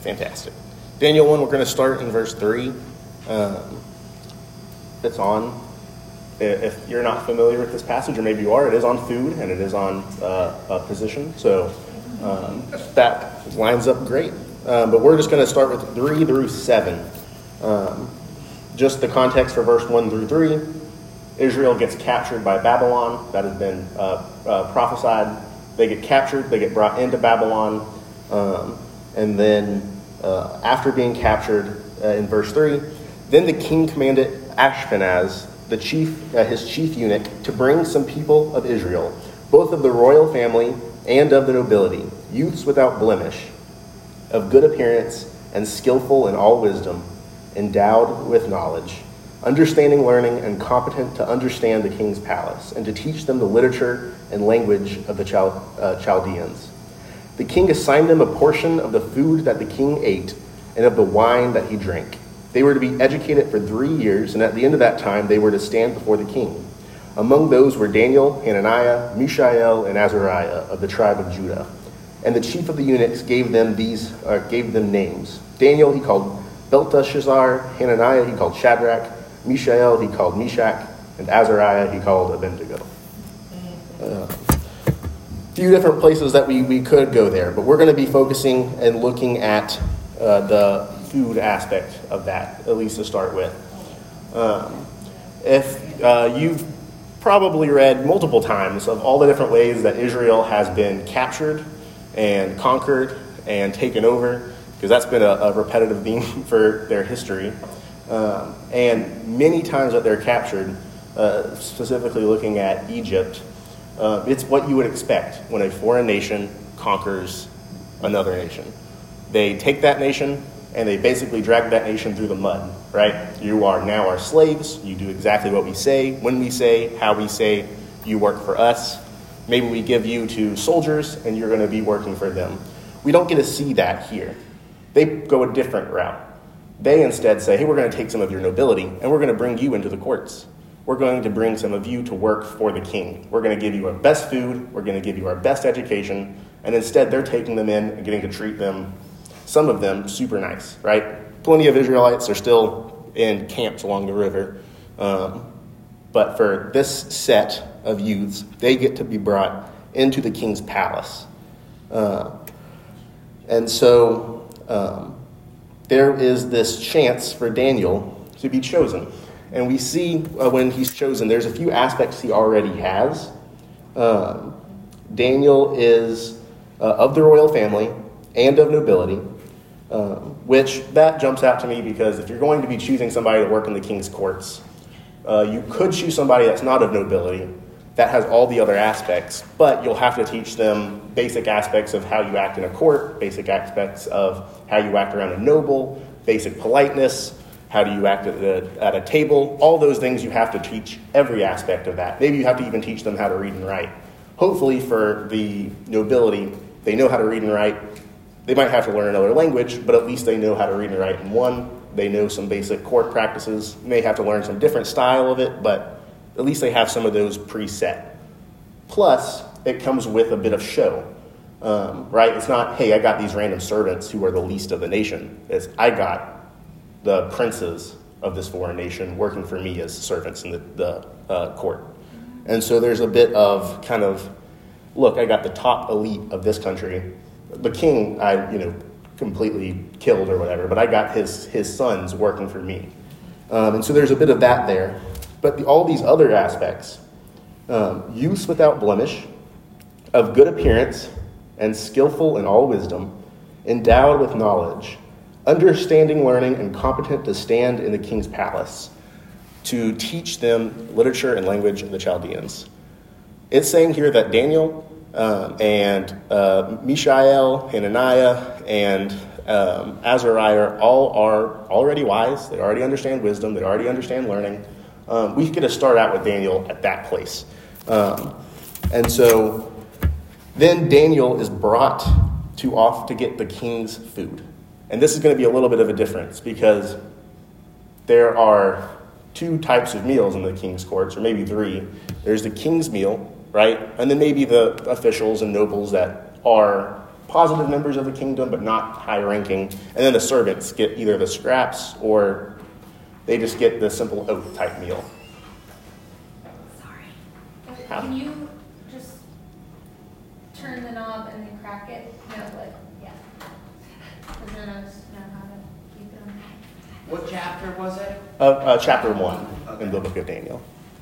Fantastic. Daniel 1, we're going to start in verse 3. It's on, if you're not familiar with this passage, or maybe you are, it is on food and it is on position. So that lines up great. But we're just going to start with 3 through 7. Just the context for verse 1 through 3. Israel gets captured by Babylon. That has been prophesied. They get captured. They get brought into Babylon. And then after being captured in verse 3, then the king commanded Ashpenaz, his chief eunuch, to bring some people of Israel, both of the royal family and of the nobility, youths without blemish, of good appearance and skillful in all wisdom, endowed with knowledge, understanding learning, and competent to understand the king's palace, and to teach them the literature and language of the Chaldeans. The king assigned them a portion of the food that the king ate and of the wine that he drank. They were to be educated for 3 years, and at the end of that time they were to stand before the king. Among those were Daniel, Hananiah, Mishael, and Azariah of the tribe of Judah. And the chief of the eunuchs gave them names. Daniel he called Belteshazzar, Hananiah he called Shadrach, Mishael he called Meshach, and Azariah he called Abednego. Few different places that we could go there, but we're going to be focusing and looking at the food aspect of that, at least to start with. If you've probably read multiple times of all the different ways that Israel has been captured and conquered and taken over, because that's been a repetitive theme for their history. And many times that they're captured, specifically looking at Egypt, it's what you would expect when a foreign nation conquers another nation. They take that nation and they basically drag that nation through the mud, right? You are now our slaves. You do exactly what we say, when we say, how we say. You work for us. Maybe we give you to soldiers and you're going to be working for them. We don't get to see that here. They go a different route. They instead say, hey, we're going to take some of your nobility and we're going to bring you into the courts. We're going to bring some of you to work for the king. We're going to give you our best food. We're going to give you our best education. And instead, they're taking them in and getting to treat them, some of them, super nice, right? Plenty of Israelites are still in camps along the river. But for this set of youths, they get to be brought into the king's palace. And so there is this chance for Daniel to be chosen. And we see when he's chosen, there's a few aspects he already has. Daniel is of the royal family and of nobility, which that jumps out to me because if you're going to be choosing somebody to work in the king's courts, you could choose somebody that's not of nobility, that has all the other aspects, but you'll have to teach them basic aspects of how you act in a court, basic aspects of how you act around a noble, basic politeness. How do you act at a table? All those things you have to teach every aspect of that. Maybe you have to even teach them how to read and write. Hopefully for the nobility, they know how to read and write. They might have to learn another language, but at least they know how to read and write in one. They know some basic court practices. May have to learn some different style of it, but at least they have some of those preset. Plus, it comes with a bit of show, right? It's not, hey, I got these random servants who are the least of the nation. It's, I got the princes of this foreign nation working for me as servants in the court. And so there's a bit of kind of, look, I got the top elite of this country. The king, I completely killed or whatever, but I got his sons working for me. And so there's a bit of that there. But all these other aspects, youths without blemish, of good appearance, and skillful in all wisdom, endowed with knowledge, understanding learning, and competent to stand in the king's palace, to teach them literature and language of the Chaldeans. It's saying here that Daniel and Mishael, Hananiah, and Azariah all are already wise. They already understand wisdom. They already understand learning. We get to start out with Daniel at that place. And so then Daniel is brought off to get the king's food. And this is going to be a little bit of a difference because there are 2 types of meals in the king's courts, or maybe 3. There's the king's meal, right? And then maybe the officials and nobles that are positive members of the kingdom, but not high-ranking. And then the servants get either the scraps or they just get the simple oath-type meal. Sorry. Can you just turn the knob and then crack it? No, yeah. Because then I just know how to keep it on. What chapter was it? Chapter 1 in the book of Daniel.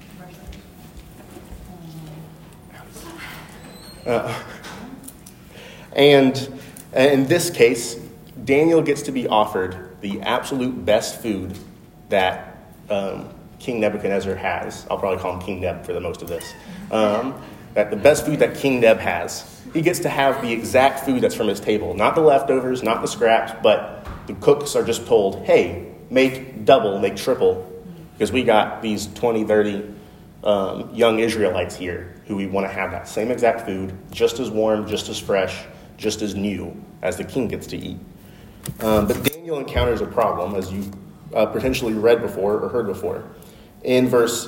And in this case, Daniel gets to be offered the absolute best food that King Nebuchadnezzar has. I'll probably call him King Neb for the most of this. That the best food that King Neb has. He gets to have the exact food that's from his table. Not the leftovers, not the scraps, but the cooks are just told, hey, make double, make triple, because we got these 20, 30 young Israelites here who we want to have that same exact food, just as warm, just as fresh, just as new as the king gets to eat. But Daniel encounters a problem, as you potentially read before or heard before, in verse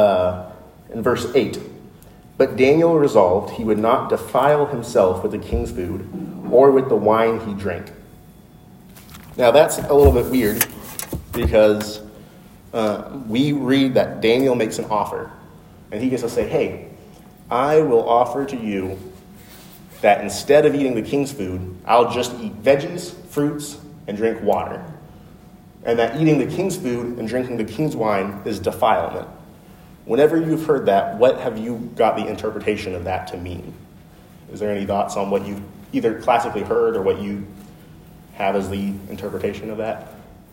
8. But Daniel resolved he would not defile himself with the king's food or with the wine he drank. Now that's a little bit weird because we read that Daniel makes an offer, and he gets to say, hey, I will offer to you that instead of eating the king's food, I'll just eat veggies, fruits, and drink water. And that eating the king's food and drinking the king's wine is defilement. Whenever you've heard that, what have you got the interpretation of that to mean? Is there any thoughts on what you've either classically heard or what you have as the interpretation of that?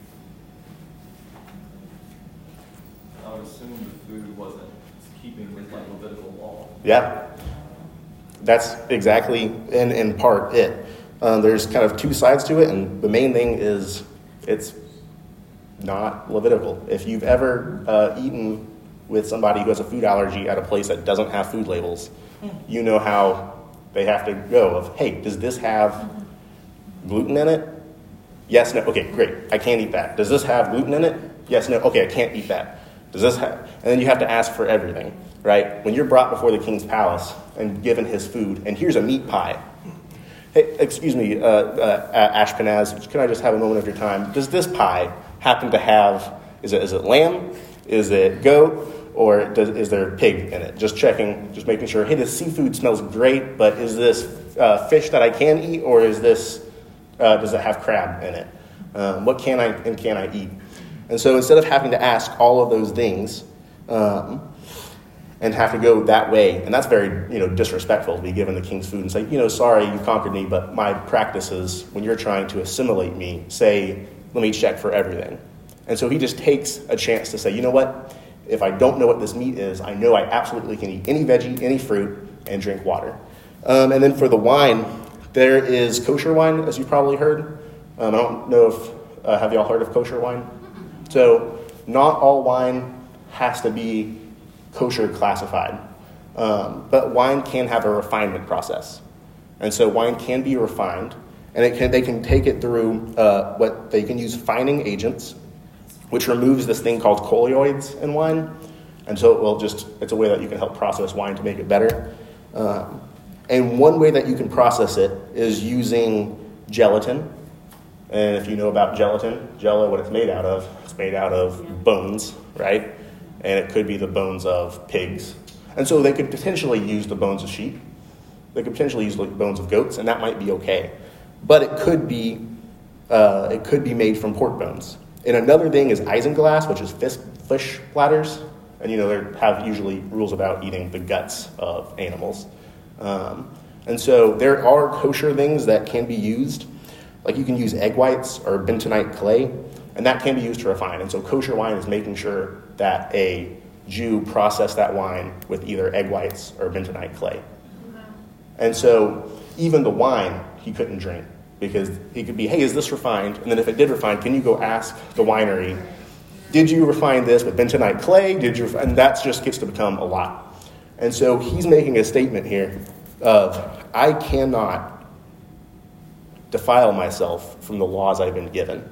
I would assume the food wasn't keeping with like Levitical law. Yeah, that's exactly in part it. There's kind of two sides to it, and the main thing is it's not Levitical. If you've ever eaten with somebody who has a food allergy at a place that doesn't have food labels, you know how they have to go of, hey, does this have gluten in it? Yes, no, okay, great, I can't eat that. Does this have gluten in it? Yes, no, okay, I can't eat that. Does this have, and then you have to ask for everything, right? When you're brought before the king's palace and given his food, and here's a meat pie. Hey, excuse me, Ashpenaz, can I just have a moment of your time? Does this pie happen to have, is it lamb? Is it goat? Or is there pig in it? Just checking, just making sure, hey, this seafood smells great, but is this fish that I can eat, or is this, does it have crab in it? What can I and can I eat? And so instead of having to ask all of those things and have to go that way, and that's very disrespectful to be given the king's food and say, sorry, you conquered me, but my practice is when you're trying to assimilate me, say, let me check for everything. And so he just takes a chance to say, you know what? If I don't know what this meat is, I know I absolutely can eat any veggie, any fruit, and drink water. And then for the wine, there is kosher wine, as you've probably heard. I don't know if, have y'all heard of kosher wine? So not all wine has to be kosher classified. But wine can have a refinement process. And so wine can be refined, and they can take it through what they can use fining agents, which removes this thing called colloids in wine. And so it's a way that you can help process wine to make it better. And one way that you can process it is using gelatin. And if you know about gelatin, Jell-O, what it's made out of bones, right? And it could be the bones of pigs. And so they could potentially use the bones of sheep. They could potentially use the bones of goats, and that might be okay. But it could be made from pork bones. And another thing is isinglass, which is fish bladders. And, they have usually rules about eating the guts of animals. And so there are kosher things that can be used. Like you can use egg whites or bentonite clay, and that can be used to refine. And so kosher wine is making sure that a Jew processed that wine with either egg whites or bentonite clay. And so even the wine he couldn't drink, because it could be, hey, is this refined? And then if it did refine, can you go ask the winery, did you refine this with bentonite clay? And that just gets to become a lot. And so he's making a statement here of, I cannot defile myself from the laws I've been given.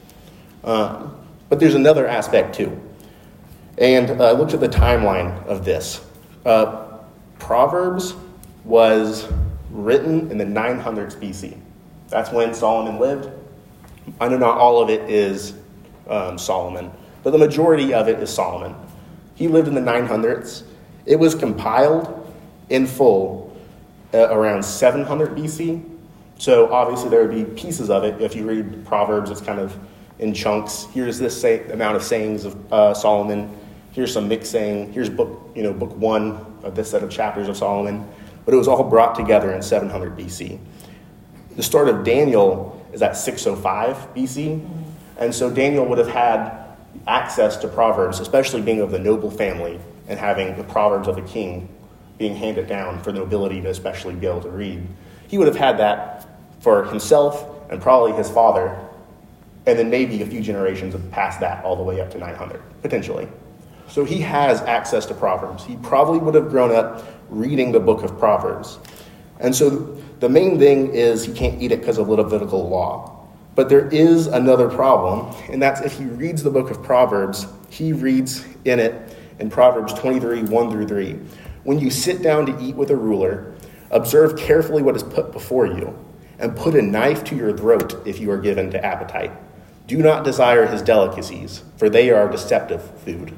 But there's another aspect too. And I looked at the timeline of this. Proverbs was written in the 900s BC. That's when Solomon lived. I know not all of it is Solomon, but the majority of it is Solomon. He lived in the 900s. It was compiled in full around 700 BC. So obviously there would be pieces of it. If you read Proverbs, it's kind of in chunks. Here's this amount of sayings of Solomon. Here's some mixed saying. Here's book 1 of this set of chapters of Solomon. But it was all brought together in 700 BC. The start of Daniel is at 605 BC. And so Daniel would have had access to Proverbs, especially being of the noble family and having the Proverbs of a king being handed down for the nobility to especially be able to read. He would have had that for himself and probably his father, and then maybe a few generations past that all the way up to 900, potentially. So he has access to Proverbs. He probably would have grown up reading the book of Proverbs. And so the main thing is he can't eat it because of Levitical law. But there is another problem, and that's if he reads the book of Proverbs, he reads in it in Proverbs 23, 1 through 3. When you sit down to eat with a ruler, observe carefully what is put before you, and put a knife to your throat if you are given to appetite. Do not desire his delicacies, for they are deceptive food.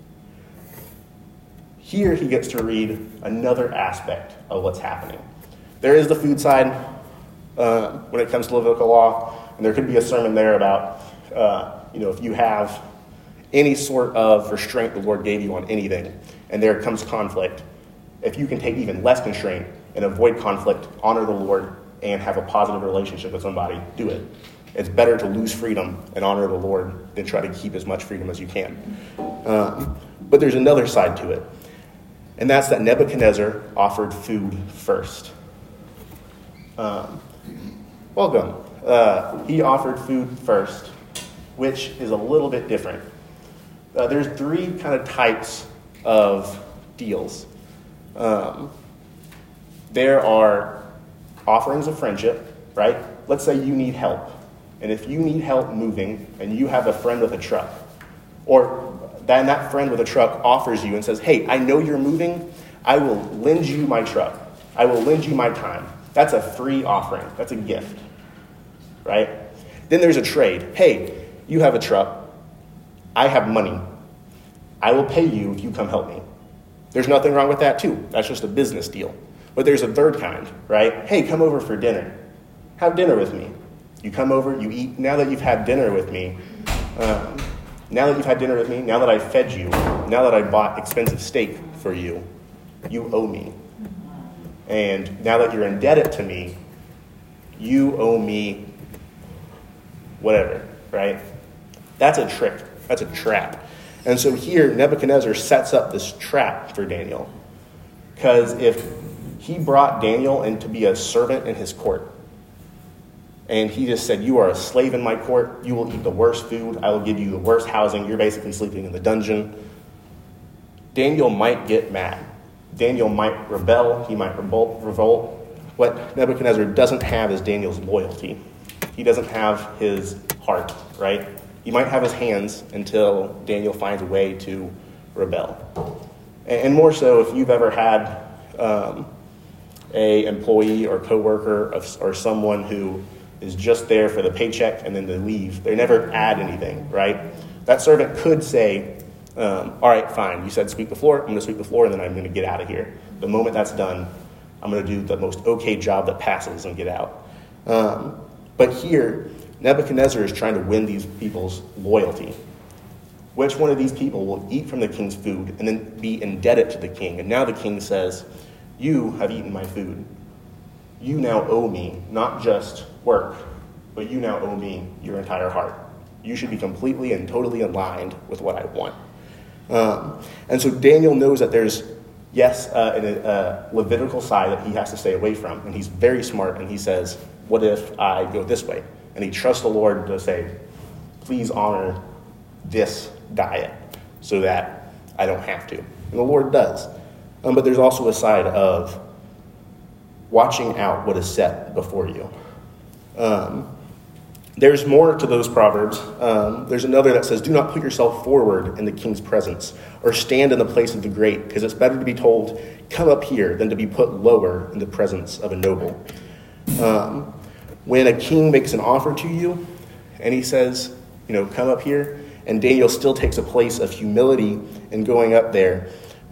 Here he gets to read another aspect of what's happening. There is the food side when it comes to Levitical law, and there could be a sermon there about, if you have any sort of restraint the Lord gave you on anything, and there comes conflict, if you can take even less constraint and avoid conflict, honor the Lord, and have a positive relationship with somebody, do it. It's better to lose freedom and honor the Lord than try to keep as much freedom as you can. But there's another side to it, and that's that Nebuchadnezzar offered food first. Welcome. He offered food first, which is a little bit different. There's 3 kind of types of deals. There are offerings of friendship, right? Let's say you need help. And if you need help moving and you have a friend with a truck, or that friend with a truck offers you and says, hey, I know you're moving. I will lend you my truck. I will lend you my time. That's a free offering. That's a gift, right? Then there's a trade. Hey, you have a truck. I have money. I will pay you if you come help me. There's nothing wrong with that too. That's just a business deal. But there's a third kind, right? Hey, come over for dinner. Have dinner with me. You come over, you eat. Now that you've had dinner with me, now that I fed you, now that I bought expensive steak for you, you owe me. And now that you're indebted to me, you owe me whatever, right? That's a trick. That's a trap. And so here, Nebuchadnezzar sets up this trap for Daniel. Because if he brought Daniel in to be a servant in his court, and he just said, you are a slave in my court, you will eat the worst food, I will give you the worst housing, you're basically sleeping in the dungeon, Daniel might get mad. Daniel might rebel, he might revolt. What Nebuchadnezzar doesn't have is Daniel's loyalty. He doesn't have his heart, right? He might have his hands until Daniel finds a way to rebel. And more so, if you've ever had a employee or coworker or someone who is just there for the paycheck and then they leave, they never add anything, right? That servant could say, all right, fine, you said sweep the floor, I'm going to sweep the floor, and then I'm going to get out of here. The moment that's done, I'm going to do the most okay job that passes and get out. But here, Nebuchadnezzar is trying to win these people's loyalty. Which one of these people will eat from the king's food and then be indebted to the king? And now the king says, you have eaten my food. You now owe me not just work, but you now owe me your entire heart. You should be completely and totally aligned with what I want. And so Daniel knows that there's, a Levitical side that he has to stay away from. And he's very smart, and he says, what if I go this way? And he trusts the Lord to say, please honor this diet so that I don't have to. And the Lord does. But there's also a side of watching out what is set before you. There's more to those proverbs. There's another that says, do not put yourself forward in the king's presence or stand in the place of the great, because it's better to be told, come up here, than to be put lower in the presence of a noble. When a king makes an offer to you and he says, come up here, and Daniel still takes a place of humility in going up there,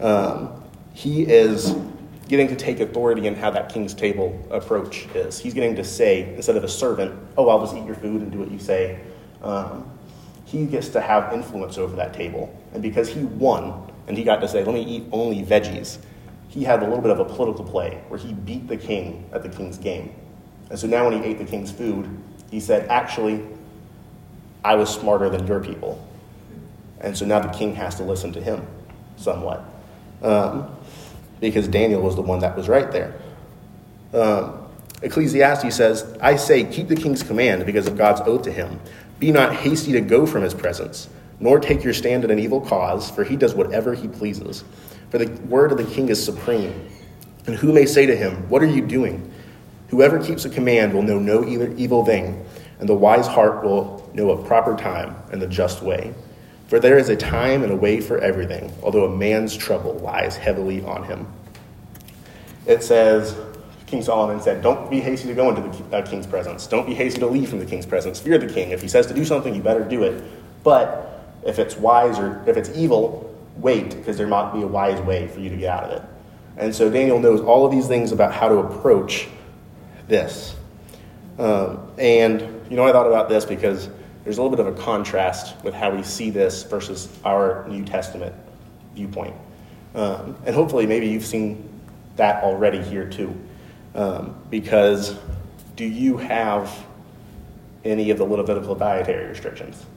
he is getting to take authority in how that king's table approach is. He's getting to say, instead of a servant, I'll just eat your food and do what you say. He gets to have influence over that table. And because he won, and he got to say, let me eat only veggies, he had a little bit of a political play where he beat the king at the king's game. And so now when he ate the king's food, he said, actually, I was smarter than your people. And so now the king has to listen to him somewhat. Because Daniel was the one that was right there. Ecclesiastes says, I say, keep the king's command because of God's oath to him. Be not hasty to go from his presence, nor take your stand in an evil cause, for he does whatever he pleases. For the word of the king is supreme. And who may say to him, what are you doing? Whoever keeps a command will know no evil thing, and the wise heart will know a proper time and the just way. For there is a time and a way for everything, although a man's trouble lies heavily on him. It says, King Solomon said, don't be hasty to go into the king's presence. Don't be hasty to leave from the king's presence. Fear the king. If he says to do something, you better do it. But if it's wise or if it's evil, wait, because there might be a wise way for you to get out of it. And so Daniel knows all of these things about how to approach this. And I thought about this because there's a little bit of a contrast with how we see this versus our New Testament viewpoint. And hopefully maybe you've seen that already here too. Because do you have any of the Levitical dietary restrictions?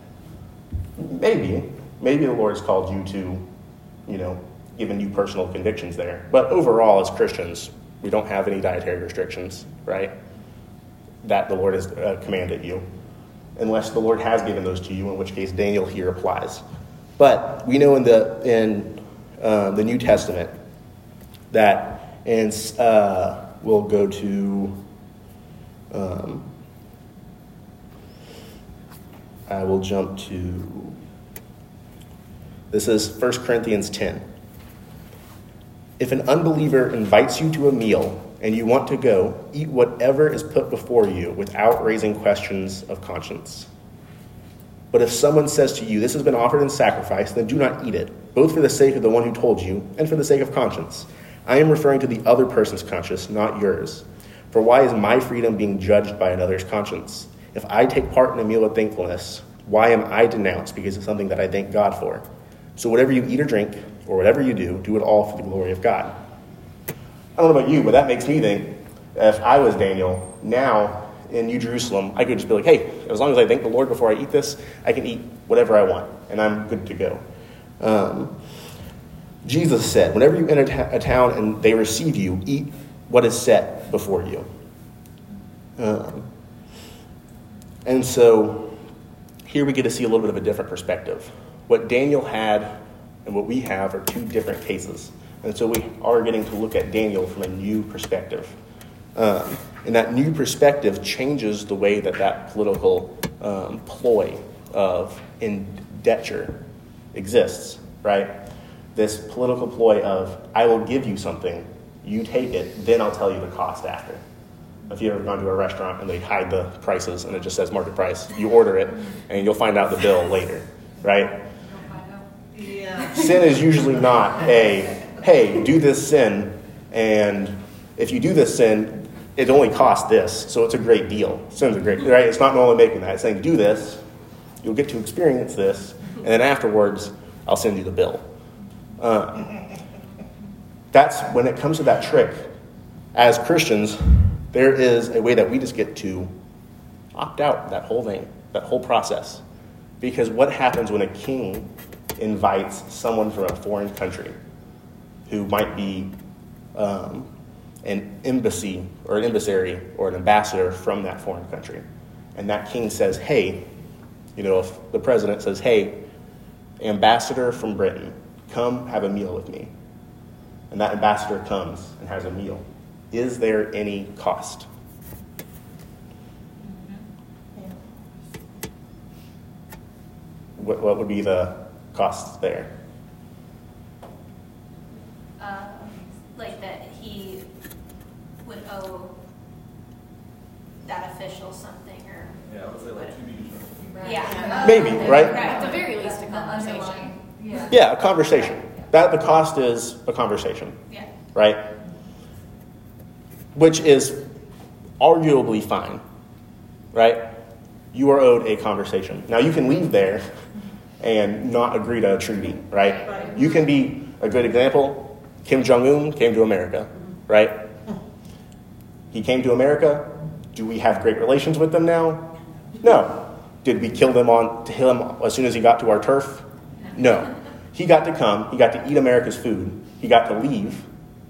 Maybe the Lord's called you to, given you personal convictions there. But overall, as Christians, we don't have any dietary restrictions, right? That the Lord has commanded you. Unless the Lord has given those to you, in which case Daniel here applies. But we know in the New Testament that, and we'll go to, I will jump to, this is 1 Corinthians 10. If an unbeliever invites you to a meal and you want to go, eat whatever is put before you without raising questions of conscience. But if someone says to you, this has been offered in sacrifice, then do not eat it, both for the sake of the one who told you and for the sake of conscience. I am referring to the other person's conscience, not yours. For why is my freedom being judged by another's conscience? If I take part in a meal of thankfulness, why am I denounced because it's something that I thank God for? So whatever you eat or drink, or whatever you do it all for the glory of God. I don't know about you, but that makes me think, if I was Daniel, now in New Jerusalem, I could just be like, hey, as long as I thank the Lord before I eat this, I can eat whatever I want, and I'm good to go. Jesus said, whenever you enter a town and they receive you, eat what is set before you. And so here we get to see a little bit of a different perspective. What Daniel had and what we have are two different cases. And so we are getting to look at Daniel from a new perspective. And that new perspective changes the way that political ploy of indenture exists, right? This political ploy of, I will give you something, you take it, then I'll tell you the cost after. If you've ever gone to a restaurant and they hide the prices and it just says market price, you order it and you'll find out the bill later, right? Yeah. Sin is usually not hey, do this sin, and if you do this sin, it only costs this, so it's a great deal. Sin's a great, right? It's not normally making that. It's saying, do this, you'll get to experience this, and then afterwards, I'll send you the bill. That's when it comes to that trick. As Christians, there is a way that we just get to opt out that whole thing, that whole process. Because what happens when a king invites someone from a foreign country who might be an embassy or an emissary or an ambassador from that foreign country? And that king says, hey, if the president says, hey, ambassador from Britain, come have a meal with me. And that ambassador comes and has a meal. Is there any cost? what would be the costs there? Like that he would owe that official something, or Yeah, I would say like to be determined. yeah, Maybe, right? At the very least, a The conversation. underlying, yeah. Yeah, a conversation. That the cost is a conversation, yeah. right? Which is arguably fine, right? You are owed a conversation. Now you can leave there and not agree to a treaty, right? Right. You can be a good example. Kim Jong-un came to America, right? He came to America. Do we have great relations with them now? No. Did we kill him as soon as he got to our turf? No. He got to come. He got to eat America's food. He got to leave.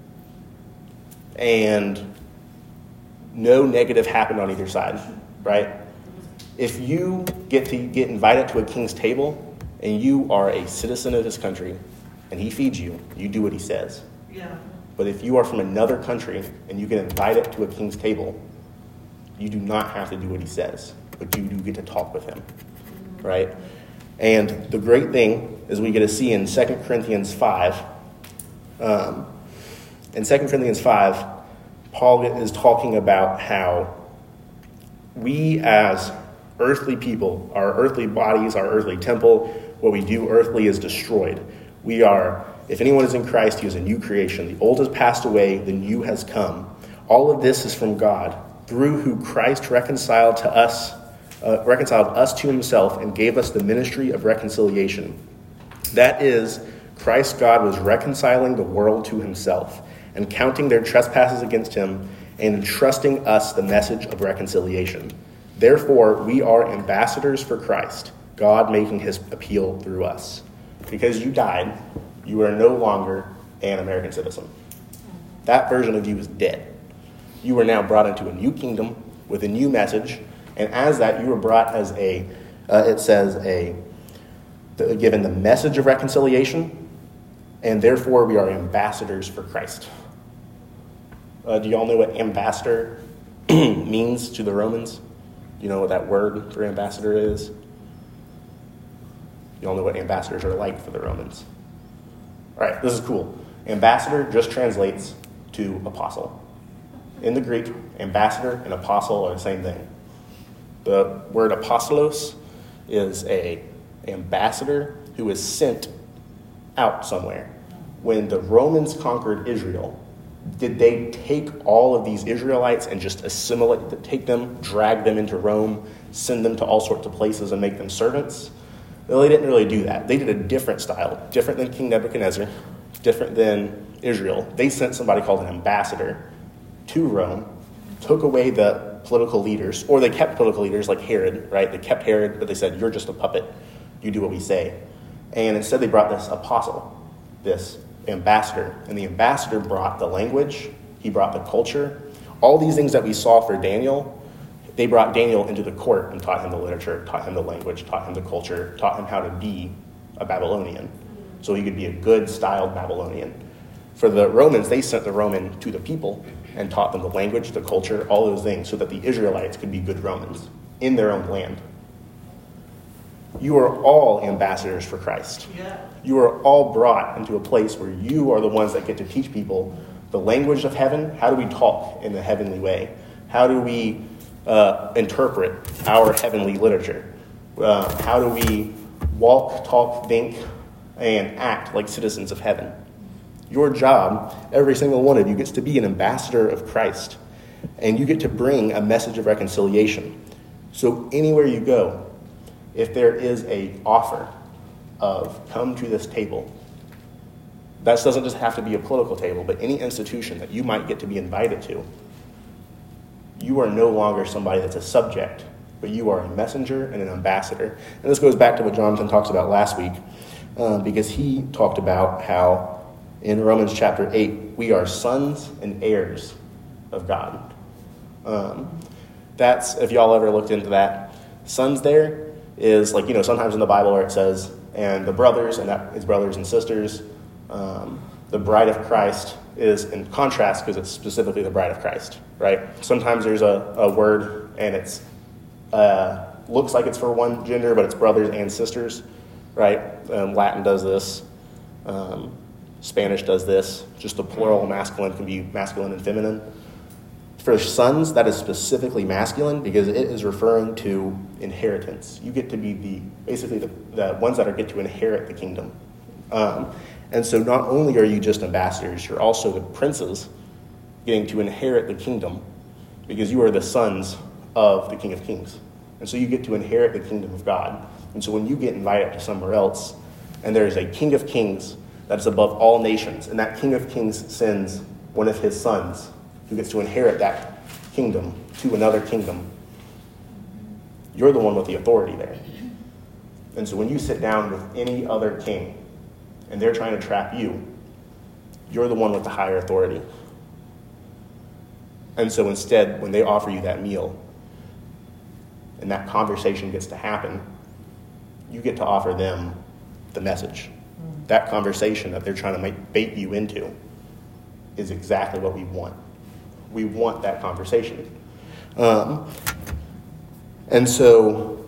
And no negative happened on either side, right? If you get invited to a king's table and you are a citizen of his country and he feeds you, you do what he says. Yeah. But if you are from another country and you get invited to a king's table, you do not have to do what he says, but you do get to talk with him, right? And the great thing is we get to see in 2 Corinthians 5, in 2 Corinthians 5, Paul is talking about how we as earthly people, our earthly bodies, our earthly temple, what we do earthly is destroyed. We are, if anyone is in Christ, he is a new creation. The old has passed away, the new has come. All of this is from God, through who Christ reconciled us to himself and gave us the ministry of reconciliation. That is, Christ God was reconciling the world to himself and counting their trespasses against him and entrusting us the message of reconciliation. Therefore, we are ambassadors for Christ, God making his appeal through us. Because you died, you are no longer an American citizen. That version of you is dead. You are now brought into a new kingdom with a new message, and as that, you were brought as given the message of reconciliation, and therefore we are ambassadors for Christ. Do y'all know what ambassador means to the Romans? Do you know what that word for ambassador is? You all know what ambassadors are like for the Romans. All right, this is cool. Ambassador just translates to apostle. In the Greek, ambassador and apostle are the same thing. The word apostolos is an ambassador who is sent out somewhere. When the Romans conquered Israel, did they take all of these Israelites and just take them, drag them into Rome, send them to all sorts of places and make them servants? No, they didn't really do that. They did a different style, different than King Nebuchadnezzar, different than Israel. They sent somebody called an ambassador to Rome, took away the political leaders, or they kept political leaders like Herod, right? They kept Herod, but they said, you're just a puppet. You do what we say. And instead they brought this apostle, this ambassador. And the ambassador brought the language. He brought the culture. All these things that we saw for Daniel, they brought Daniel into the court and taught him the literature, taught him the language, taught him the culture, taught him how to be a Babylonian. So he could be a good styled Babylonian. For the Romans, they sent the Roman to the people and taught them the language, the culture, all those things, so that the Israelites could be good Romans in their own land. You are all ambassadors for Christ. Yeah. You are all brought into a place where you are the ones that get to teach people the language of heaven. How do we talk in the heavenly way? How do we interpret our heavenly literature? How do we walk, talk, think, and act like citizens of heaven? Your job, every single one of you, gets to be an ambassador of Christ. And you get to bring a message of reconciliation. So anywhere you go, if there is an offer of come to this table, that doesn't just have to be a political table, but any institution that you might get to be invited to, you are no longer somebody that's a subject, but you are a messenger and an ambassador. And this goes back to what Jonathan talks about last week, because he talked about how in Romans chapter 8, we are sons and heirs of God. That's, if y'all ever looked into that, sons there is like, sometimes in the Bible where it says, and the brothers, and that is brothers and sisters. The bride of Christ is in contrast because it's specifically the bride of Christ, right? Sometimes there's a word and it's looks like it's for one gender, but it's brothers and sisters. right? Latin does this. Spanish does this. Just the plural masculine can be masculine and feminine. For sons, that is specifically masculine because it is referring to inheritance. You get to be basically the ones that get to inherit the kingdom. And so not only are you just ambassadors, you're also the princes getting to inherit the kingdom because you are the sons of the King of Kings. And so you get to inherit the kingdom of God. And so when you get invited to somewhere else and there is a King of Kings that is above all nations, and that King of Kings sends one of his sons who gets to inherit that kingdom to another kingdom, you're the one with the authority there. And so when you sit down with any other king and they're trying to trap you, you're the one with the higher authority. And so instead, when they offer you that meal and that conversation gets to happen, you get to offer them the message. That conversation that they're trying to bait you into is exactly what we want. We want that conversation. And so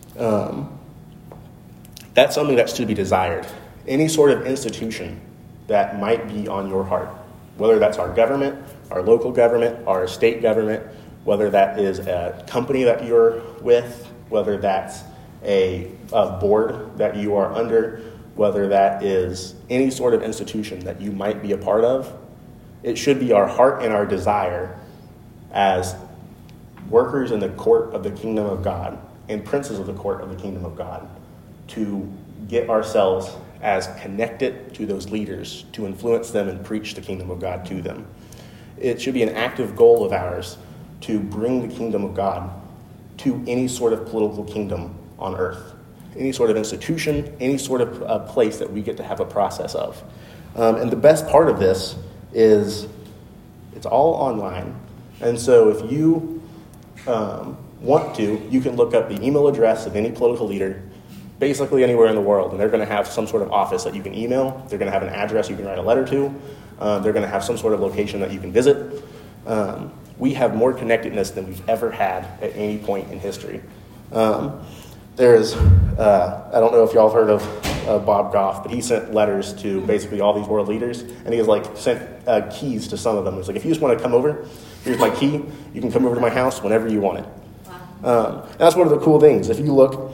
that's something that's to be desired. Any sort of institution that might be on your heart, whether that's our government, our local government, our state government, whether that is a company that you're with, whether that's a board that you are under, whether that is any sort of institution that you might be a part of, it should be our heart and our desire as workers in the court of the kingdom of God and princes of the court of the kingdom of God to get ourselves as connected to those leaders, to influence them and preach the kingdom of God to them. It should be an active goal of ours to bring the kingdom of God to any sort of political kingdom on earth, any sort of institution, any sort of place that we get to have a process of. And the best part of this is it's all online. And so if you want to, you can look up the email address of any political leader basically anywhere in the world, and they're going to have some sort of office that you can email. They're going to have an address you can write a letter to. They're going to have some sort of location that you can visit. We have more connectedness than we've ever had at any point in history. There's, I don't know if y'all have heard of Bob Goff, but he sent letters to basically all these world leaders, and he has sent keys to some of them. He's like, if you just want to come over, here's my key. You can come over to my house whenever you want it. Wow. That's one of the cool things. If you look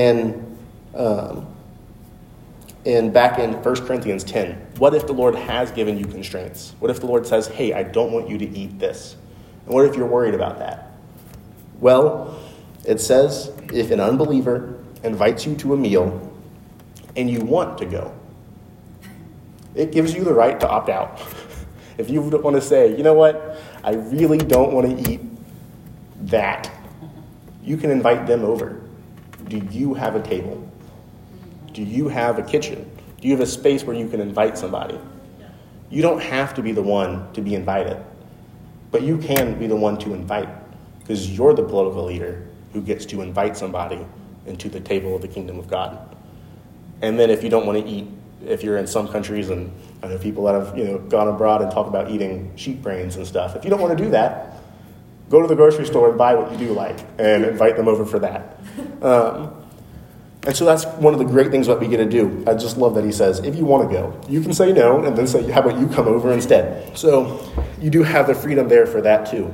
back in 1 Corinthians 10, what if the Lord has given you constraints? What if the Lord says, hey, I don't want you to eat this? And what if you're worried about that? Well, it says if an unbeliever invites you to a meal and you want to go, it gives you the right to opt out. If you want to say, you know what, I really don't want to eat that, you can invite them over. Do you have a table? Do you have a kitchen? Do you have a space where you can invite somebody? You don't have to be the one to be invited, but you can be the one to invite because you're the political leader who gets to invite somebody into the table of the kingdom of God. And then if you don't want to eat, if you're in some countries, and I know people that have gone abroad and talk about eating sheep brains and stuff, if you don't want to do that, go to the grocery store and buy what you do like and invite them over for that. And so that's one of the great things that we get to do. I just love that he says, if you want to go, you can say no and then say, how about you come over instead? So you do have the freedom there for that too.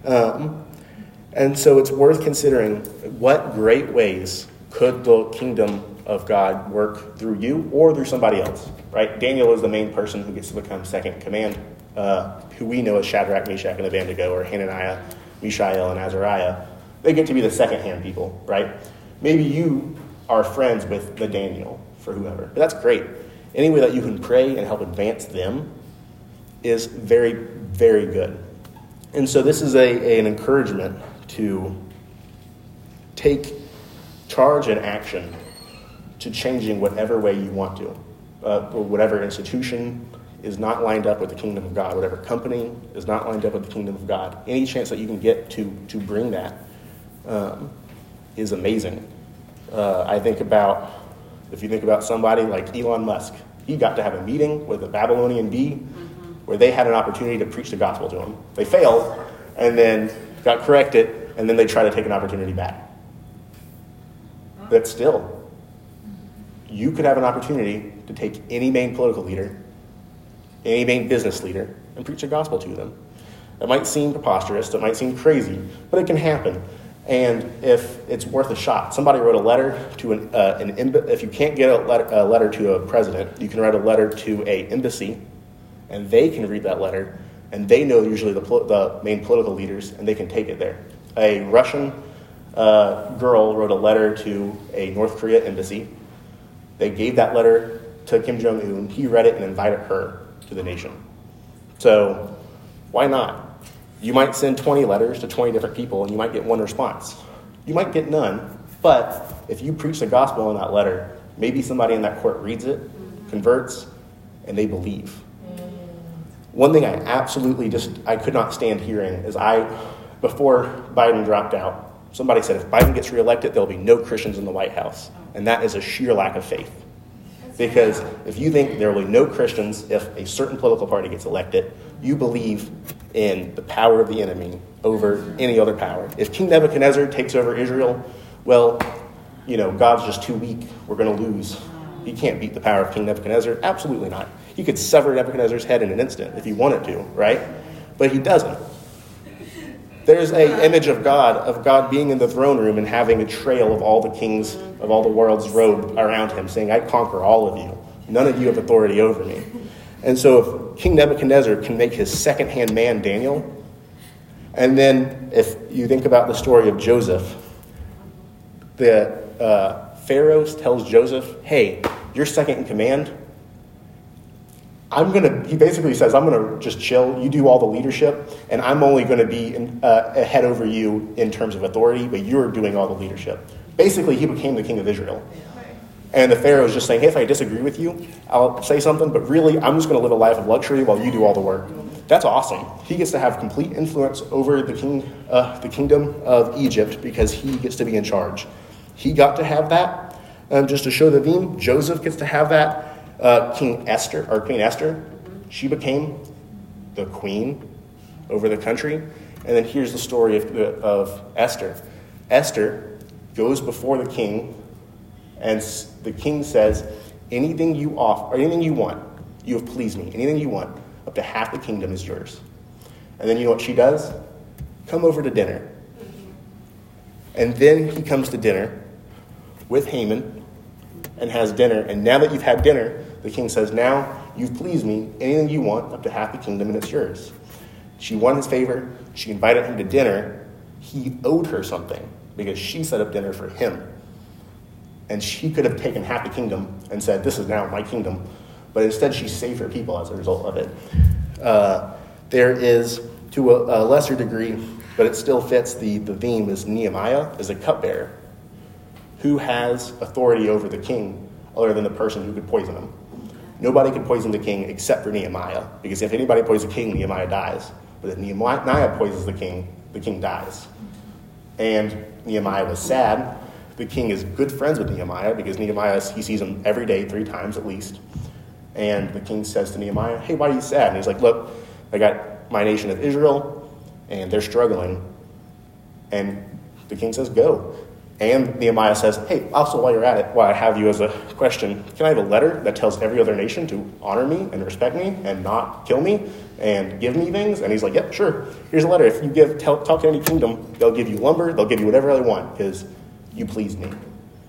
And so it's worth considering what great ways could the kingdom of God work through you or through somebody else, right? Daniel is the main person who gets to become second in command, who we know as Shadrach, Meshach, and Abednego, or Hananiah, Mishael, and Azariah. They get to be the second-hand people, right? Maybe you are friends with the Daniel for whoever. But that's great. Any way that you can pray and help advance them is very, very good. And so this is an encouragement to take charge and action to changing whatever way you want to, or whatever institution is not lined up with the kingdom of God, whatever company is not lined up with the kingdom of God. Any chance that you can get to bring that is amazing. I think about, if you think about somebody like Elon Musk, he got to have a meeting with the Babylonian Bee where they had an opportunity to preach the gospel to him. They failed and then got corrected, and then they try to take an opportunity back. But still, you could have an opportunity to take any main political leader, any main business leader, and preach the gospel to them. It might seem preposterous, it might seem crazy, but it can happen. And if it's worth a shot, somebody wrote a letter to if you can't get a letter to a president, you can write a letter to an embassy, and they can read that letter, and they know usually the main political leaders, and they can take it there. A Russian girl wrote a letter to a North Korea embassy. They gave that letter to Kim Jong-un. He read it and invited her to the nation. So why not? You might send 20 letters to 20 different people, and you might get one response. You might get none, but if you preach the gospel in that letter, maybe somebody in that court reads it, converts, and they believe. One thing I absolutely I could not stand hearing is before Biden dropped out, somebody said if Biden gets reelected, there'll be no Christians in the White House. And that is a sheer lack of faith. Because if you think there will be no Christians if a certain political party gets elected, you believe in the power of the enemy over any other power. If King Nebuchadnezzar takes over Israel, well, God's just too weak. We're going to lose. He can't beat the power of King Nebuchadnezzar. Absolutely not. He could sever Nebuchadnezzar's head in an instant if he wanted to, right? But he doesn't. There's an image of God being in the throne room and having a trail of all the kings of all the world's robe around him, saying, I conquer all of you. None of you have authority over me. And so if King Nebuchadnezzar can make his second-hand man, Daniel, and then if you think about the story of Joseph, the Pharaoh tells Joseph, hey, you're second in command. He basically says, I'm going to just chill. You do all the leadership, and I'm only going to be ahead over you in terms of authority, but you're doing all the leadership. Basically, he became the king of Israel. And the Pharaoh is just saying, hey, if I disagree with you, I'll say something, but really, I'm just going to live a life of luxury while you do all the work. That's awesome. He gets to have complete influence over the kingdom of Egypt because he gets to be in charge. He got to have that. Just to show the theme, Joseph gets to have that. Queen Esther, she became the queen over the country. And then here's the story of Esther. Esther goes before the king, and the king says, anything you want, you have pleased me. Anything you want, up to half the kingdom is yours. And then you know what she does? Come over to dinner. And then he comes to dinner with Haman and has dinner. And now that you've had dinner, the king says, now you've pleased me. Anything you want, up to half the kingdom, and it's yours. She won his favor. She invited him to dinner. He owed her something because she set up dinner for him. And she could have taken half the kingdom and said, this is now my kingdom. But instead, she saved her people as a result of it. There is, to a lesser degree, but it still fits the theme, is Nehemiah is a cupbearer who has authority over the king other than the person who could poison him. Nobody could poison the king except for Nehemiah, because if anybody poisons the king, Nehemiah dies. But if Nehemiah poisons the king dies. And Nehemiah was sad. The king is good friends with Nehemiah because Nehemiah, he sees him every day, 3 times at least. And the king says to Nehemiah, hey, why are you sad? And he's like, look, I got my nation of Israel, and they're struggling. And the king says, go. And Nehemiah says, hey, also while you're at it, while I have you as a question, can I have a letter that tells every other nation to honor me and respect me and not kill me and give me things? And he's like, yep, sure. Here's a letter. If you talk to any kingdom, they'll give you lumber, they'll give you whatever they want because you pleased me.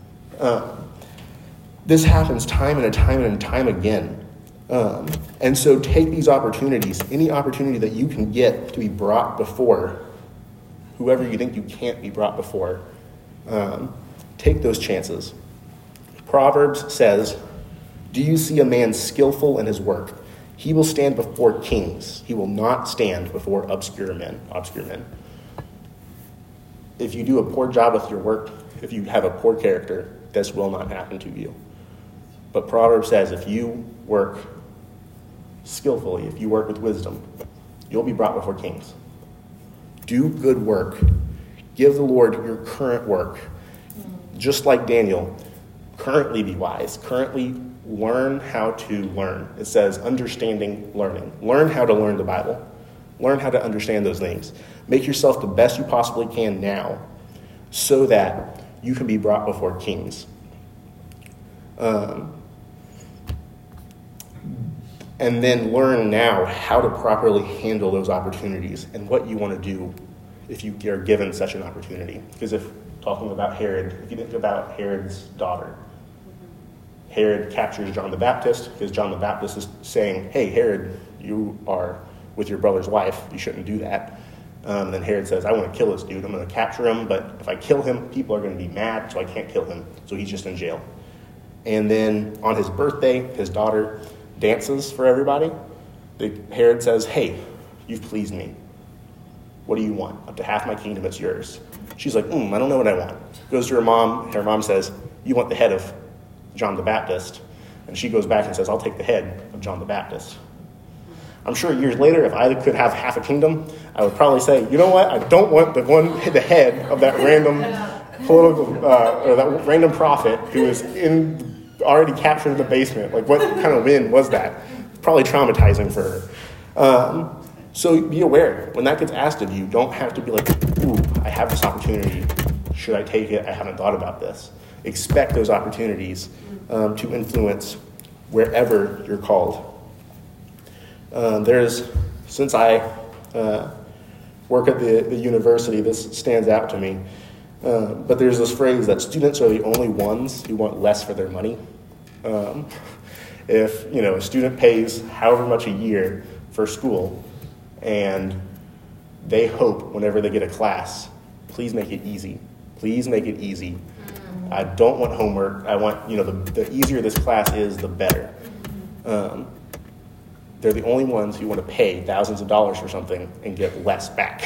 This happens time and time again. And so take these opportunities, any opportunity that you can get to be brought before whoever you think you can't be brought before. Take those chances. Proverbs says, do you see a man skillful in his work? He will stand before kings. He will not stand before obscure men. If you do a poor job with your work, if you have a poor character, this will not happen to you. But Proverbs says if you work skillfully, if you work with wisdom, you'll be brought before kings. Do good work. Give the Lord your current work. Just like Daniel, currently be wise. Currently learn how to learn. It says understanding learning. Learn how to learn the Bible. Learn how to understand those things. Make yourself the best you possibly can now so that you can be brought before kings. And then learn now how to properly handle those opportunities and what you want to do if you are given such an opportunity. Because if talking about Herod, if you think about Herod's daughter, Herod captures John the Baptist because John the Baptist is saying, hey, Herod, you are with your brother's wife. You shouldn't do that. And then Herod says, I want to kill this dude. I'm going to capture him, but if I kill him, people are going to be mad, so I can't kill him. So he's just in jail. And then on his birthday, his daughter dances for everybody. Herod says, hey, you've pleased me. What do you want? Up to half my kingdom, it's yours. She's like, I don't know what I want. Goes to her mom. Her mom says, you want the head of John the Baptist. And she goes back and says, I'll take the head of John the Baptist. I'm sure years later, if I could have half a kingdom, I would probably say, you know what? I don't want the head of that random political, or that random prophet who is already captured in the basement. Like, what kind of win was that? Probably traumatizing for her. So be aware. When that gets asked of you, don't have to be like, I have this opportunity. Should I take it? I haven't thought about this. Expect those opportunities to influence wherever you're called. Since I work at the university, this stands out to me. But there's this phrase that students are the only ones who want less for their money. If a student pays however much a year for school, and they hope whenever they get a class, please make it easy. Please make it easy. I don't want homework. I want the easier this class is, the better. They're the only ones who want to pay thousands of dollars for something and get less back.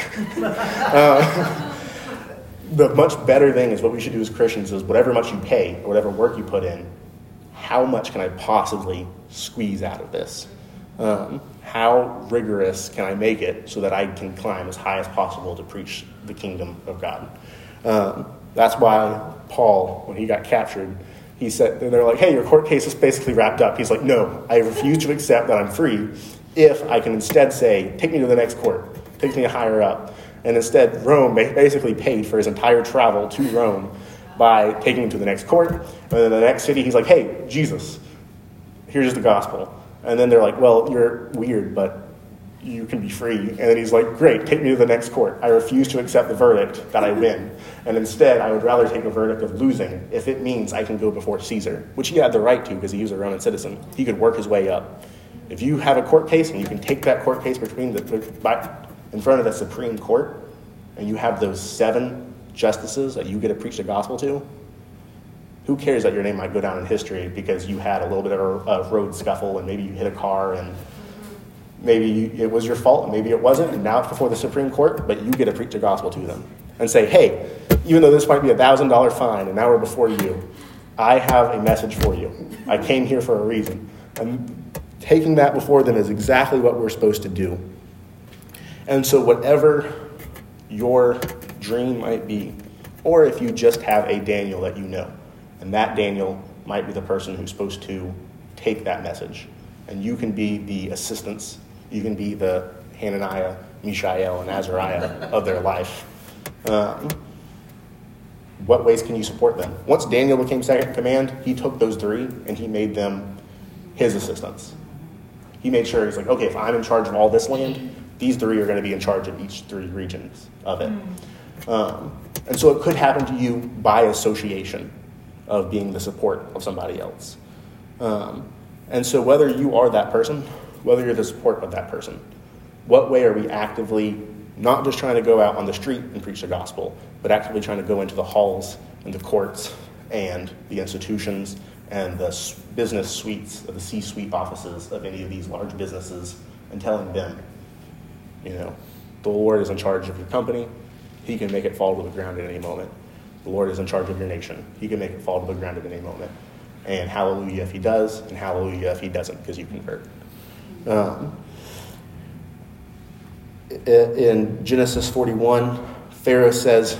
The much better thing is what we should do as Christians is whatever much you pay or whatever work you put in, how much can I possibly squeeze out of this? How rigorous can I make it so that I can climb as high as possible to preach the kingdom of God? That's why Paul, when he got captured, he said, and they're like, hey, your court case is basically wrapped up. He's like, no, I refuse to accept that I'm free if I can instead say, take me to the next court, take me higher up. And instead, Rome basically paid for his entire travel to Rome by taking him to the next court. And then the next city, he's like, hey, Jesus, here's the gospel. And then they're like, well, you're weird, but you can be free. And then he's like, great, take me to the next court. I refuse to accept the verdict that I win. And instead, I would rather take a verdict of losing if it means I can go before Caesar, which he had the right to because he was a Roman citizen. He could work his way up. If you have a court case and you can take that court case in front of the Supreme Court, and you have those 7 justices that you get to preach the gospel to, who cares that your name might go down in history because you had a little bit of a road scuffle and maybe you hit a car and maybe it was your fault and maybe it wasn't, and now it's before the Supreme Court, but you get to preach the gospel to them and say, hey, even though this might be a $1,000 fine and now we're before you, I have a message for you. I came here for a reason. And taking that before them is exactly what we're supposed to do. And so whatever your dream might be, or if you just have a Daniel that you know, and that Daniel might be the person who's supposed to take that message, and you can be the assistants, you can be the Hananiah, Mishael, and Azariah of their life. What ways can you support them? Once Daniel became second in command, he took those 3 and he made them his assistants. He made sure, he's like, okay, if I'm in charge of all this land, these 3 are going to be in charge of each 3 regions of it. And so it could happen to you by association of being the support of somebody else. And so whether you are that person, whether you're the support of that person, what way are we actively not just trying to go out on the street and preach the gospel, but actively trying to go into the halls and the courts and the institutions and the business suites of the C-suite offices of any of these large businesses and telling them, the Lord is in charge of your company. He can make it fall to the ground at any moment. The Lord is in charge of your nation. He can make it fall to the ground at any moment. And hallelujah if he does, and hallelujah if he doesn't, because you convert. In Genesis 41, Pharaoh says,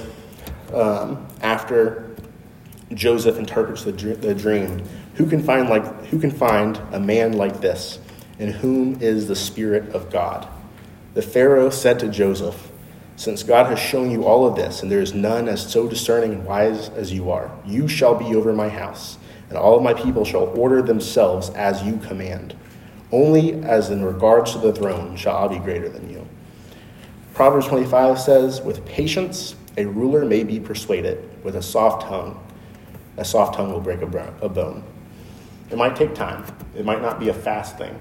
after Joseph interprets the dream, who can find a man like this, in whom is the Spirit of God? The Pharaoh said to Joseph, since God has shown you all of this, and there is none as so discerning and wise as you are, you shall be over my house, and all of my people shall order themselves as you command. Only as in regards to the throne shall I be greater than you. Proverbs 25 says, with patience a ruler may be persuaded, with a soft tongue will break a bone. It might take time. It might not be a fast thing.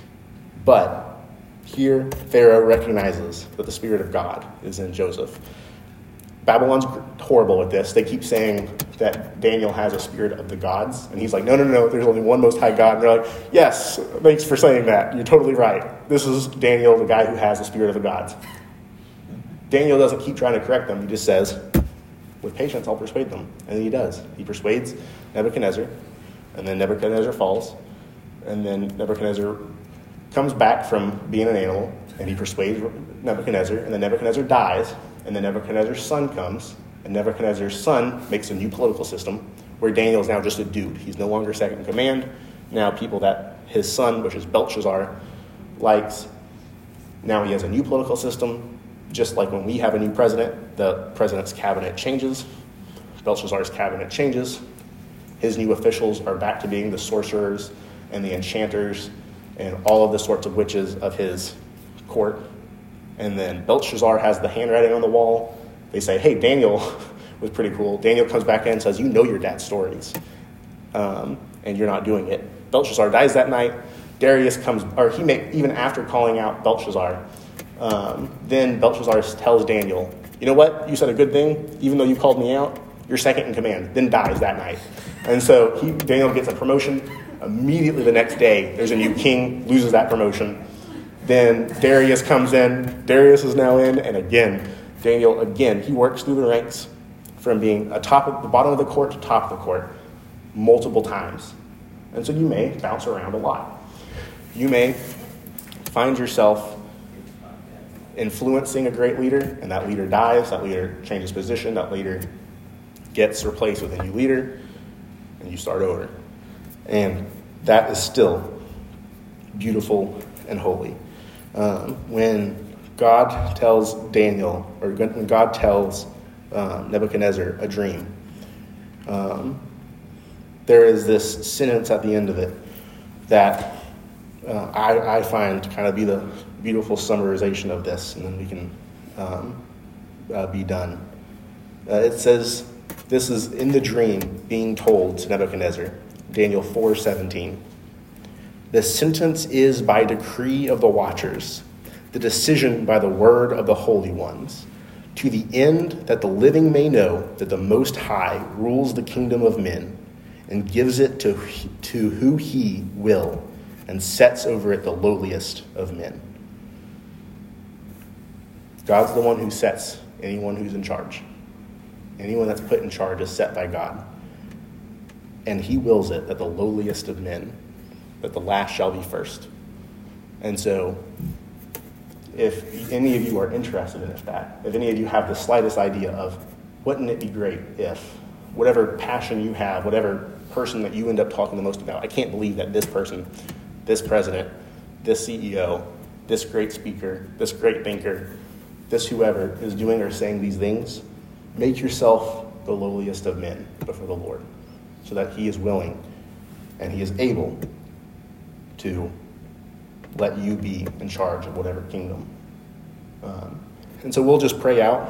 But here Pharaoh recognizes that the Spirit of God is in Joseph. Babylon's horrible with this. They keep saying that Daniel has a spirit of the gods. And he's like, no, there's only one Most High God. And they're like, yes, thanks for saying that. You're totally right. This is Daniel, the guy who has the spirit of the gods. Daniel doesn't keep trying to correct them. He just says, with patience, I'll persuade them. And he does. He persuades Nebuchadnezzar. And then Nebuchadnezzar falls. And then Nebuchadnezzar comes back from being an animal. And he persuades Nebuchadnezzar. And then Nebuchadnezzar dies. And then Nebuchadnezzar's son comes, and Nebuchadnezzar's son makes a new political system where Daniel is now just a dude. He's no longer second in command. Now people that his son, which is Belshazzar, likes, now he has a new political system. Just like when we have a new president, the president's cabinet changes. Belshazzar's cabinet changes. His new officials are back to being the sorcerers and the enchanters and all of the sorts of witches of his court. And then Belshazzar has the handwriting on the wall. They say, hey, Daniel was pretty cool. Daniel comes back in and says, you know your dad's stories, and you're not doing it. Belshazzar dies that night. Darius comes, even after calling out Belshazzar, then Belshazzar tells Daniel, you know what? You said a good thing. Even though you called me out, you're second in command. Then dies that night. And so Daniel gets a promotion. Immediately the next day, there's a new king, loses that promotion. Then Darius comes in. Darius is now in. And again, Daniel, he works through the ranks from being the bottom of the court to top of the court multiple times. And so you may bounce around a lot. You may find yourself influencing a great leader, and that leader dies, that leader changes position, that leader gets replaced with a new leader, and you start over. And that is still beautiful and holy. When God tells Daniel, or when God tells Nebuchadnezzar a dream, there is this sentence at the end of it that I find to kind of be the beautiful summarization of this, and then we can be done. It says, this is in the dream being told to Nebuchadnezzar, Daniel 4:17. The sentence is by decree of the watchers, the decision by the word of the holy ones, to the end that the living may know that the Most High rules the kingdom of men and gives it to who he will and sets over it the lowliest of men. God's the one who sets anyone who's in charge. Anyone that's put in charge is set by God. And he wills it that the lowliest of men, that the last shall be first. And so, if any of you are interested in that, if any of you have the slightest idea of, wouldn't it be great if, whatever passion you have, whatever person that you end up talking the most about, I can't believe that this person, this president, this CEO, this great speaker, this great thinker, this whoever is doing or saying these things, make yourself the lowliest of men before the Lord, so that he is willing and he is able to let you be in charge of whatever kingdom. And so we'll just pray out.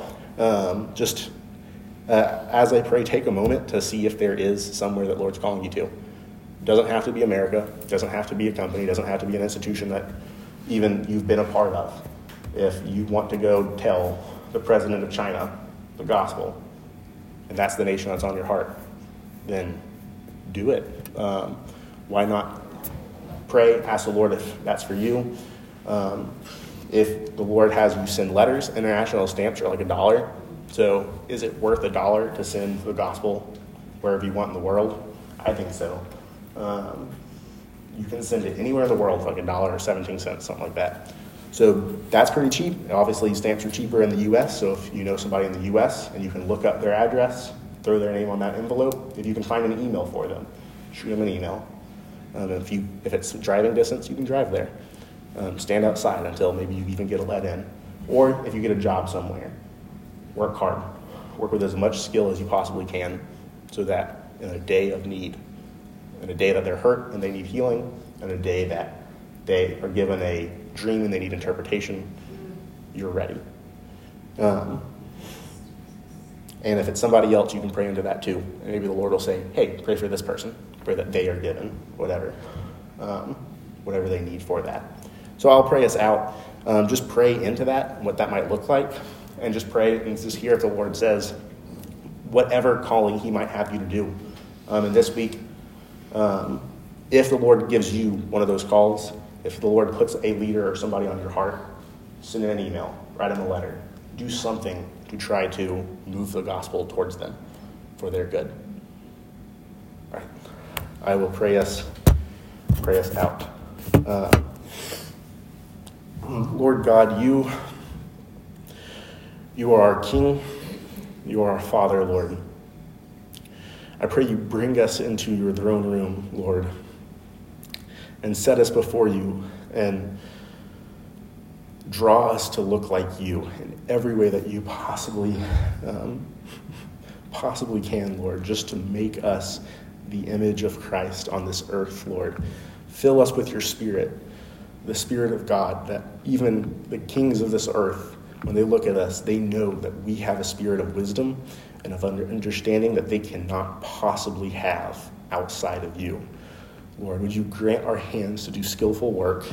As I pray, take a moment to see if there is somewhere that Lord's calling you to. It doesn't have to be America. It doesn't have to be a company. It doesn't have to be an institution that even you've been a part of. If you want to go tell the president of China the gospel, and that's the nation that's on your heart, then do it. Why not pray, ask the Lord if that's for you. If the Lord has you send letters, international stamps are like $1. So is it worth $1 to send the gospel wherever you want in the world? I think so. You can send it anywhere in the world for like $1 or 17 cents, something like that. So that's pretty cheap. Obviously, stamps are cheaper in the U.S., so if you know somebody in the U.S. and you can look up their address, throw their name on that envelope, if you can find an email for them, shoot them an email. If it's driving distance, you can drive there. Stand outside until maybe you even get a let in. Or if you get a job somewhere, work hard. Work with as much skill as you possibly can so that in a day of need, In a day that they're hurt and they need healing, and a day that they are given a dream and they need interpretation, you're ready. And if it's somebody else, you can pray into that too. And maybe the Lord will say, hey, pray for this person. Pray that they are given whatever they need for that. So I'll pray us out. Just pray into that, what that might look like. And just pray and just hear if the Lord says, whatever calling he might have you to do. And this week, if the Lord gives you one of those calls, if the Lord puts a leader or somebody on your heart, send in an email, write them a letter, do something to try to move the gospel towards them for their good. All right. I will pray us out. Lord God, you are our King. You are our Father, Lord. I pray you bring us into your throne room, Lord, and set us before you and draw us to look like you in every way that you possibly can, Lord, just to make us the image of Christ on this earth, Lord. Fill us with your Spirit, the Spirit of God, that even the kings of this earth, when they look at us, they know that we have a spirit of wisdom and of understanding that they cannot possibly have outside of you. Lord, would you grant our hands to do skillful work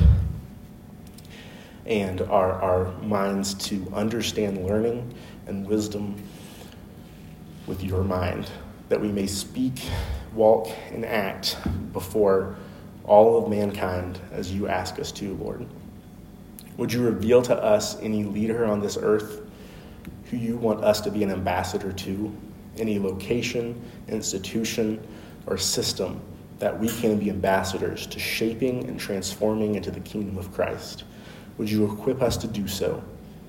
and our minds to understand learning and wisdom with your mind, that we may speak, walk, and act before all of mankind as you ask us to, Lord. Would you reveal to us any leader on this earth who you want us to be an ambassador to, any location, institution, or system that we can be ambassadors to shaping and transforming into the kingdom of Christ? Would you equip us to do so?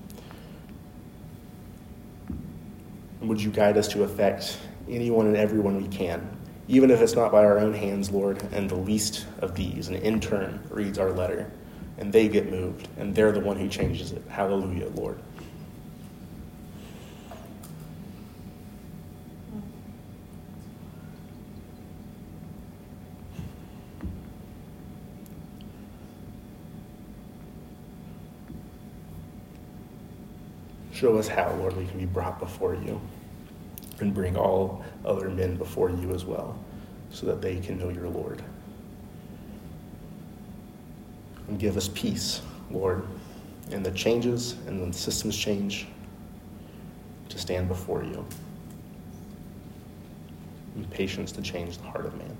And would you guide us to affect anyone and everyone we can, even if it's not by our own hands, Lord, and the least of these, an intern reads our letter, and they get moved, and they're the one who changes it. Hallelujah, Lord. Show us how, Lord, we can be brought before you and bring all other men before you as well, so that they can know your Lord. And give us peace, Lord, in the changes and when systems change, to stand before you. And patience to change the heart of man.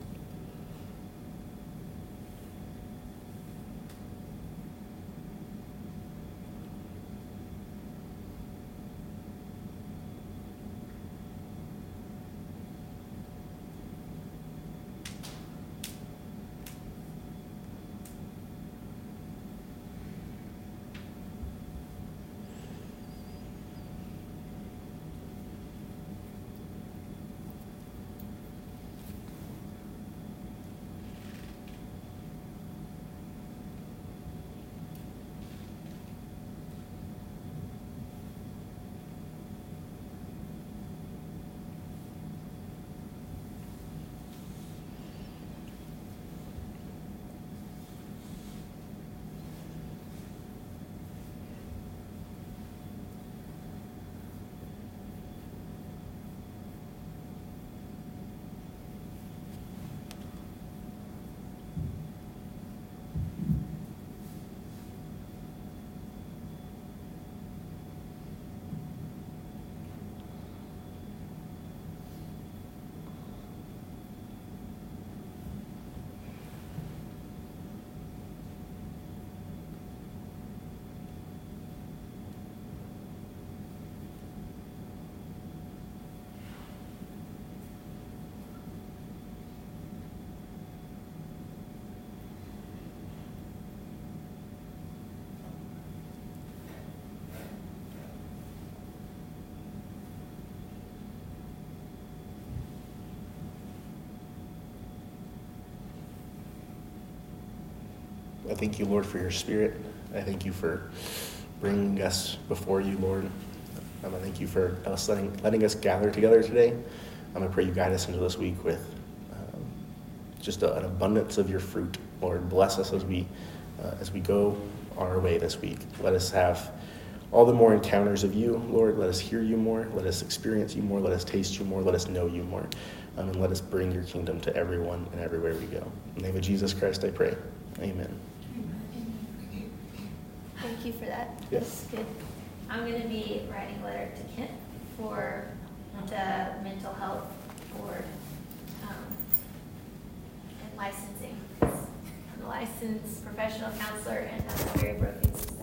I thank you, Lord, for your Spirit. I thank you for bringing us before you, Lord. I thank you for us letting us gather together today. I pray you guide us into this week with just an abundance of your fruit. Lord, bless us as we go on our way this week. Let us have all the more encounters of you, Lord. Let us hear you more. Let us experience you more. Let us taste you more. Let us know you more. And let us bring your kingdom to everyone and everywhere we go. In the name of Jesus Christ, I pray. Amen. Thank you for that. Yes. That's good. I'm going to be writing a letter to Kent for the mental health board and licensing. I'm a licensed professional counselor and have a very broken system.